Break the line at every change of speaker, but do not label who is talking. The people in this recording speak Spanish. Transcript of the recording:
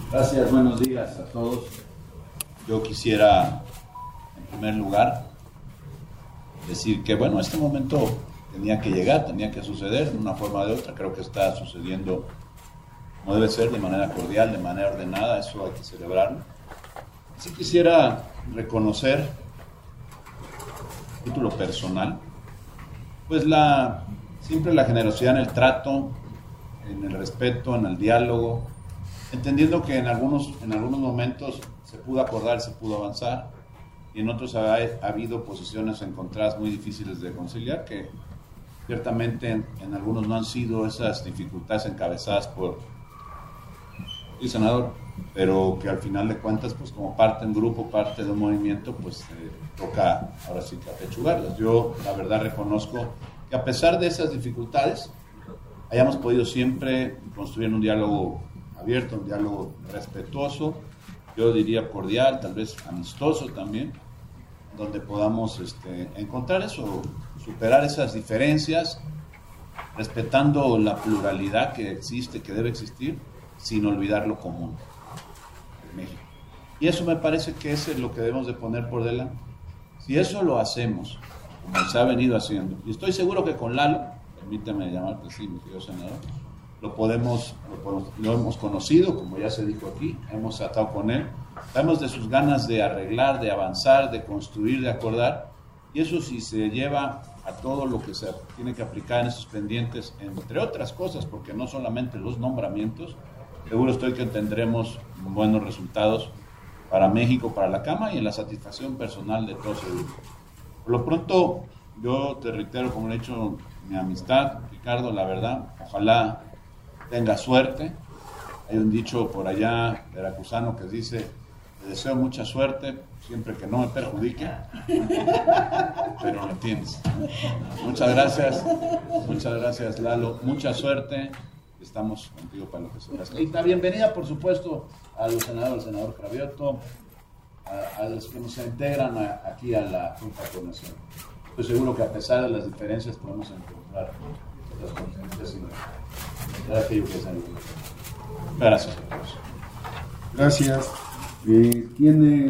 Gracias, buenos días a todos. Yo quisiera, en primer lugar, decir que, bueno, este momento tenía que llegar, tenía que suceder de una forma o de otra. Creo que está sucediendo como debe ser, de manera cordial, de manera ordenada. Eso hay que celebrarlo. Sí quisiera reconocer, a título personal, pues siempre la generosidad en el trato, en el respeto, en el diálogo, entendiendo que en algunos momentos se pudo acordar, se pudo avanzar, y en otros ha habido posiciones encontradas muy difíciles de conciliar, que ciertamente en algunos no han sido esas dificultades encabezadas por el senador, pero que al final de cuentas, pues como parte de un grupo, parte de un movimiento, pues toca ahora sí que apechugarlas. Yo la verdad reconozco que a pesar de esas dificultades, hayamos podido siempre construir un diálogo abierto, un diálogo respetuoso, yo diría cordial, tal vez amistoso también, donde podamos encontrar eso, superar esas diferencias, respetando la pluralidad que existe, que debe existir, sin olvidar lo común de México. Y eso me parece que es lo que debemos de poner por delante. Si eso lo hacemos, como se ha venido haciendo, y estoy seguro que con Lalo, permítame llamarte así, mi querido senador, lo hemos conocido, como ya se dijo aquí, hemos tratado con él, sabemos de sus ganas de arreglar, de avanzar, de construir, de acordar, y eso sí se lleva a todo lo que se tiene que aplicar en esos pendientes, entre otras cosas, porque no solamente los nombramientos, seguro estoy que tendremos buenos resultados para México, para la Cámara y en la satisfacción personal de todos ellos. Por lo pronto, yo te reitero, como he dicho, mi amistad, Ricardo, la verdad, ojalá tenga suerte. Hay un dicho por allá veracruzano que dice: te deseo mucha suerte, siempre que no me perjudique, pero lo entiendes. Muchas gracias Lalo, mucha suerte, estamos contigo para lo que sea. Y la bienvenida, por supuesto, a los senadores, al senador Cravioto, a los que nos integran aquí a la Junta de Coordinación. Estoy seguro que a pesar de las diferencias podemos encontrar las conferencias y aquello que es algo. Gracias a todos.
Gracias. Tiene